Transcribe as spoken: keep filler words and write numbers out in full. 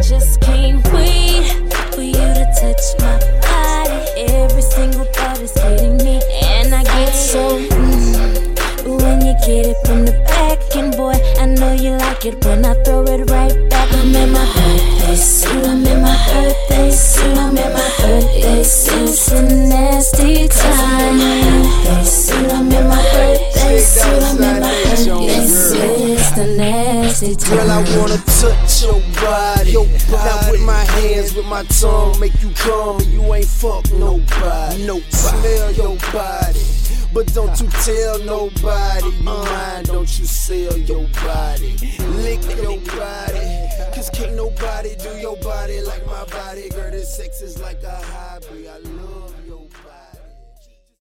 just can't wait for you to touch my body. Every single thought is getting me, and I get so mm, when you get it from the back. And boy, I know you like it when I throw it right back. I'm in my birthday suit, I'm in my birthday suit, I'm in my birthday suit. It's a nasty time. Birthday suit, I'm in my birthday suit, I'm in my birthday suit. It's the nasty time. Girl, I wanna touch your body, your body. Now with my hands, with my tongue, make you come. You ain't fuck nobody, nobody. Smell your body, but don't you tell nobody. You mind, don't you sell your body. Lick your body, cause can't nobody do your body like my body. Girl, this sex is like a hobby. I love